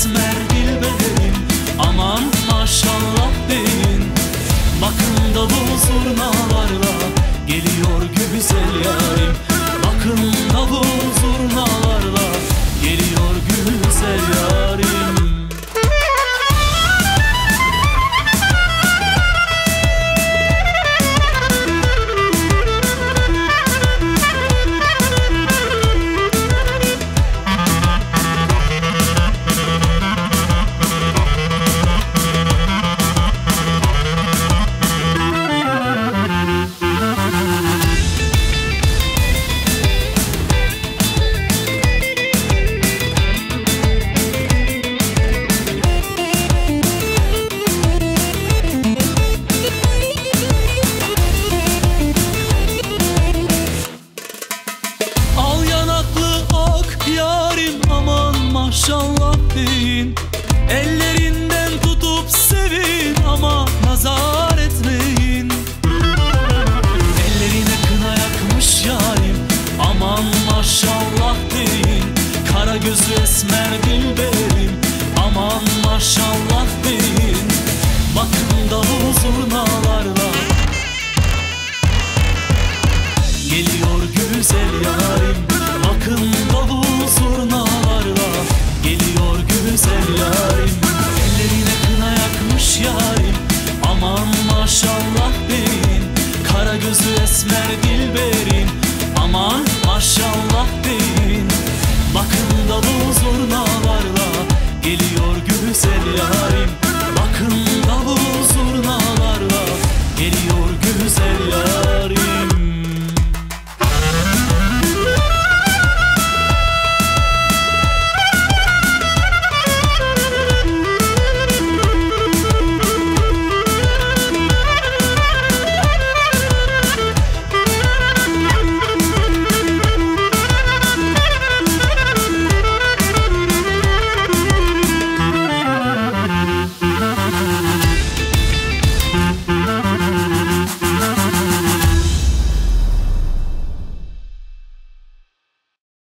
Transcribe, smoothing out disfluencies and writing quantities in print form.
esmer dilberim, aman maşallah deyin. Bakın davul zurnalarla geliyor güzel yarim. Bakın davul zurnalarla geliyor güzel yarim. Maşallah deyin, ellerinden tutup sevin ama nazar etmeyin. Ellerine kına yakmış yarim, aman maşallah deyin. Kara gözlü esmer dilberim, aman maşallah deyin. Bakın davul zurnalarla geliyor güzel yarim. Bakın davul zurnalarla geliyor güzel yarim. Ellerine kına yakmış yarim, aman maşallah deyin. Kara gözlü esmer dilberim, aman maşallah deyin.